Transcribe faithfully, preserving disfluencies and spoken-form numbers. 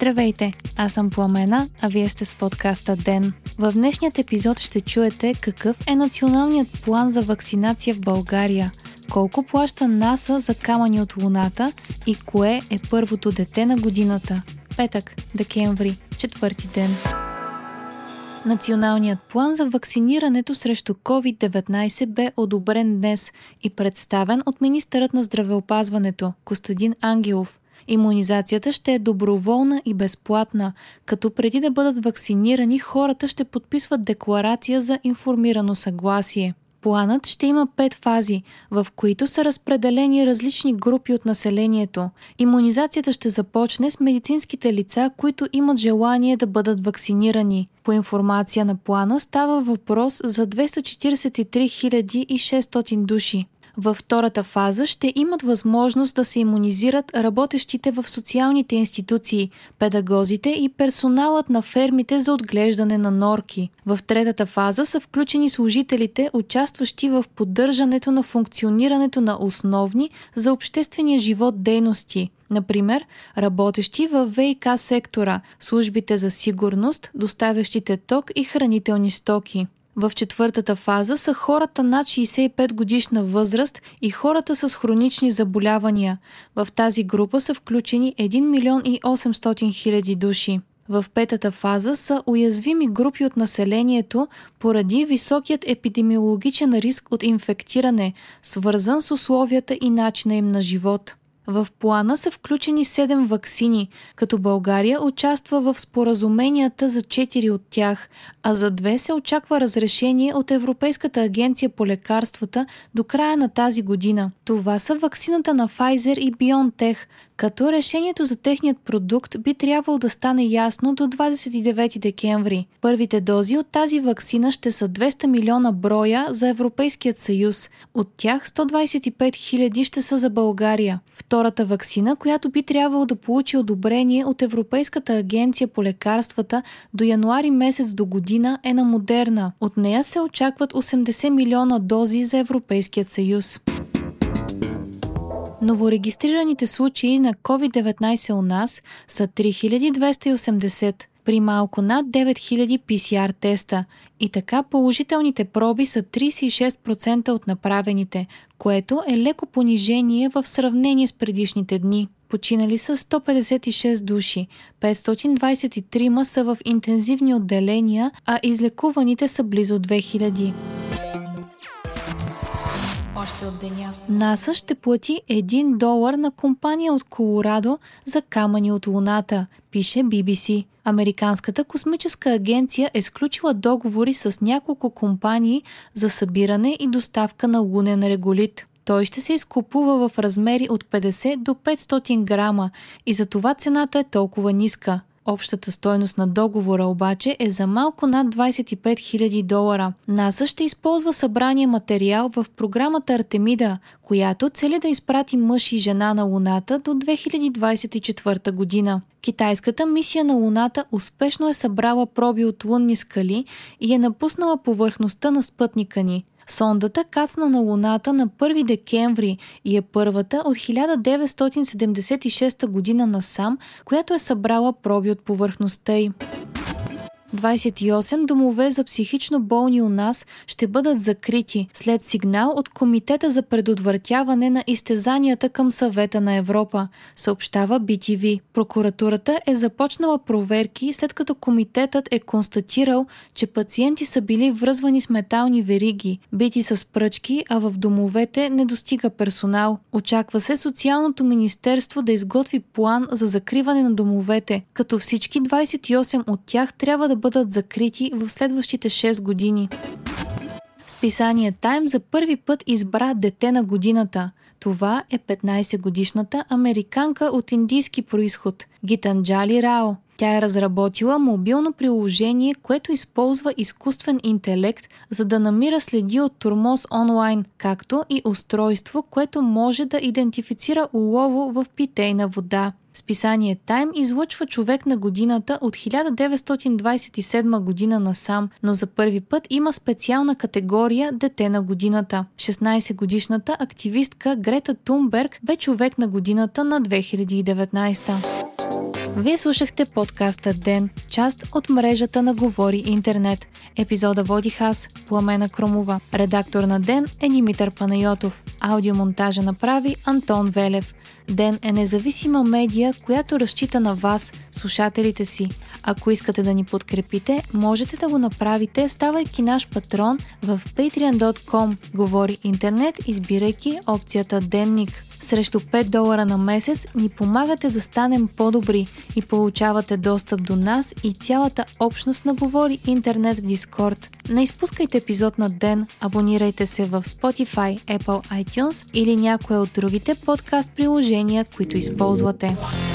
Здравейте, аз съм Пламена, а вие сте с подкаста Ден. В днешният епизод ще чуете какъв е националният план за вакцинация в България, колко плаща НАСА за камъни от Луната и кое е първото дете на годината. Петък, декември, четвърти ден. Националният план за вакцинирането срещу ковид деветнайсет бе одобрен днес и представен от министърът на здравеопазването Костадин Ангелов. Имунизацията ще е доброволна и безплатна, като преди да бъдат вакцинирани, хората ще подписват декларация за информирано съгласие. Планът ще има пет фази, в които са разпределени различни групи от населението. Имунизацията ще започне с медицинските лица, които имат желание да бъдат вакцинирани. По информация на плана става въпрос за двеста четиридесет и три хиляди и шестстотин души. Във втората фаза ще имат възможност да се имунизират работещите в социалните институции, педагозите и персоналът на фермите за отглеждане на норки. В третата фаза са включени служителите, участващи в поддържането на функционирането на основни за обществения живот дейности. Например, работещи в ВиК сектора, службите за сигурност, доставящите ток и хранителни стоки. В четвъртата фаза са хората над шейсет и пет годишна възраст и хората с хронични заболявания. В тази група са включени един милион и осемстотин хиляди души. В петата фаза са уязвими групи от населението поради високият епидемиологичен риск от инфектиране, свързан с условията и начина им на живот. В плана са включени седем ваксини, като България участва в споразуменията за четири от тях, а за две се очаква разрешение от Европейската агенция по лекарствата до края на тази година. Това са ваксината на Pfizer и BioNTech, като решението за техният продукт би трябвало да стане ясно до двадесет и девети декември. Първите дози от тази ваксина ще са двеста милиона броя за Европейският съюз. От тях сто двадесет и пет хиляди ще са за България. Втората ваксина, която би трябвало да получи одобрение от Европейската агенция по лекарствата до януари месец до година, е на Модерна. От нея се очакват осемдесет милиона дози за Европейският съюз. Новорегистрираните случаи на ковид деветнайсет у нас са три хиляди двеста и осемдесет, при малко над девет хиляди пи си ар теста, и така положителните проби са тридесет и шест процента от направените, което е леко понижение в сравнение с предишните дни. Починали са сто петдесет и шест души, петстотин двадесет и три са в интензивни отделения, а излекуваните са близо две хиляди. От деня. НАСА ще плати един долар на компания от Колорадо за камъни от Луната, пише Би Би Си. Американската космическа агенция е сключила договори с няколко компании за събиране и доставка на лунен реголит. Той ще се изкупува в размери от петдесет до петстотин грама и затова цената е толкова ниска. Общата стойност на договора обаче е за малко над двадесет и пет хиляди долара. НАСА ще използва събрания материал в програмата Артемида, която цели да изпрати мъж и жена на Луната до две хиляди двадесет и четвърта година. Китайската мисия на Луната успешно е събрала проби от лунни скали и е напуснала повърхността на спътника ни. Сондата кацна на Луната на първи декември и е първата от хиляда деветстотин седемдесет и шеста година насам, която е събрала проби от повърхността й. двадесет и осем домове за психично болни у нас ще бъдат закрити след сигнал от Комитета за предотвратяване на изтезанията към Съвета на Европа, съобщава Би Ти Ви. Прокуратурата е започнала проверки, след като комитетът е констатирал, че пациенти са били връзвани с метални вериги, бити с пръчки, а в домовете не достига персонал. Очаква се Социалното министерство да изготви план за закриване на домовете, като всички двадесет и осем от тях трябва да бъдат закрити в следващите шест години. Списание Time за първи път избра дете на годината. Това е петнайсетгодишната американка от индийски произход Гитанджали Рао. Тя е разработила мобилно приложение, което използва изкуствен интелект, за да намира следи от тормоз онлайн, както и устройство, което може да идентифицира улово в питейна вода. Списание Time излъчва човек на годината от хиляда деветстотин двадесет и седма година насам, но за първи път има специална категория дете на годината. шестнайсетгодишната активистка Грета Тунберг бе човек на годината на две хиляди и деветнайсета. Вие слушахте подкаста Ден, част от мрежата на Говори Интернет. Епизода водих аз, Пламена Крумова. Редактор на Ден е Димитър Панайотов. Аудиомонтажа направи Антон Велев. Ден е независима медия, която разчита на вас, слушателите си. Ако искате да ни подкрепите, можете да го направите, ставайки наш патрон в patreon точка com. Говори Интернет, избирайки опцията Денник. Срещу пет долара на месец ни помагате да станем по-добри и получавате достъп до нас и цялата общност на Говори Интернет в Дискорд. Не изпускайте епизод на Ден, абонирайте се в Spotify, Apple iTunes или някое от другите подкаст приложения, които използвате.